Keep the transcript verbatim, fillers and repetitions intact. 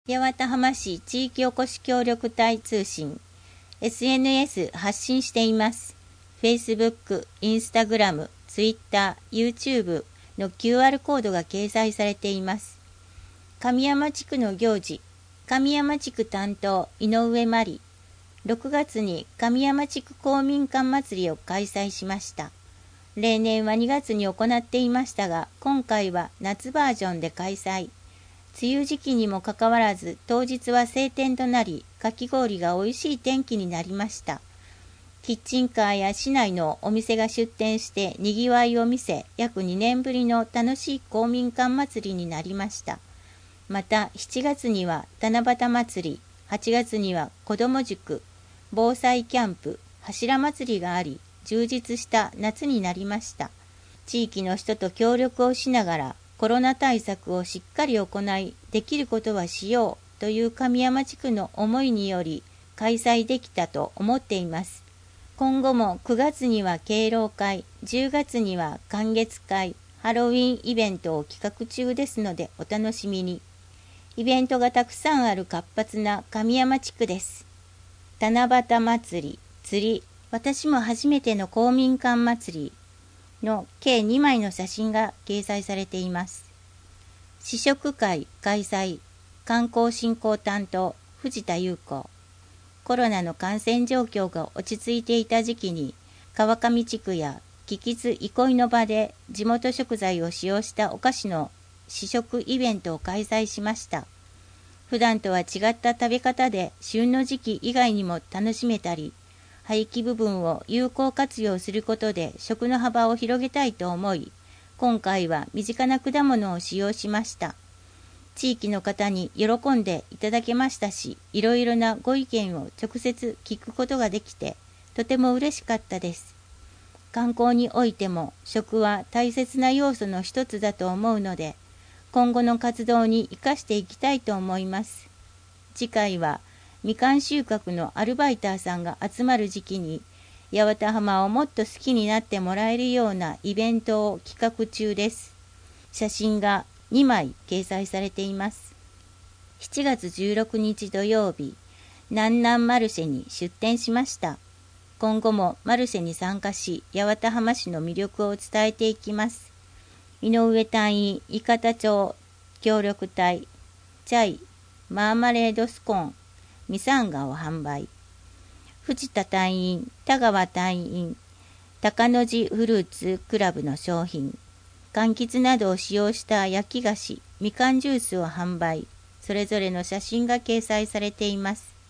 八幡浜市地域おこし協力隊通信 エスエヌエス 発信しています。Facebook、Instagram、Twitter、YouTube の キューアール コードが掲載されています。神山地区の行事、神山地区担当井上真理、ろくがつに神山地区公民館祭りを開催しました。例年はにがつに行っていましたが、今回は夏バージョンで開催。梅雨時期にもかかわらず、当日は晴天となり、かき氷が美味しい天気になりました。キッチンカーや市内のお店が出店してにぎわいを見せ、約にねんぶりの楽しい公民館祭りになりました。またしちがつには七夕祭り、はちがつには子ども塾、防災キャンプ、柱祭りがあり、充実した夏になりました。地域の人と協力をしながら、コロナ対策をしっかり行い、できることはしようという神山地区の思いにより開催できたと思っています。今後もくがつには敬老会、じゅうがつには寒月会、ハロウィンイベントを企画中ですのでお楽しみに。イベントがたくさんある活発な神山地区です。七夕祭り、釣り、私も初めての公民館祭りの計にまいの写真が掲載されています。試食会開催、観光振興担当、藤田優子。コロナの感染状況が落ち着いていた時期に、川上地区や木津憩いの場で地元食材を使用したお菓子の試食イベントを開催しました。普段とは違った食べ方で旬の時期以外にも楽しめたり、廃棄部分を有効活用することで食の幅を広げたいと思い、今回は身近な果物を使用しました。地域の方に喜んでいただけましたし、いろいろなご意見を直接聞くことができて、とても嬉しかったです。観光においても食は大切な要素の一つだと思うので、今後の活動に生かしていきたいと思います。次回は、みかん収穫のアルバイターさんが集まる時期に、八幡浜をもっと好きになってもらえるようなイベントを企画中です。写真がにまい掲載されています。しちがつじゅうろくにち土曜日、南南マルシェに出店しました。今後もマルシェに参加し、八幡浜市の魅力を伝えていきます。井上隊員、伊方町協力隊、チャイ、マーマレードスコーン、ミサンガを販売。藤田隊員、田川隊員、高野寺フルーツクラブの商品、柑橘などを使用した焼き菓子、みかんジュースを販売。それぞれの写真が掲載されています。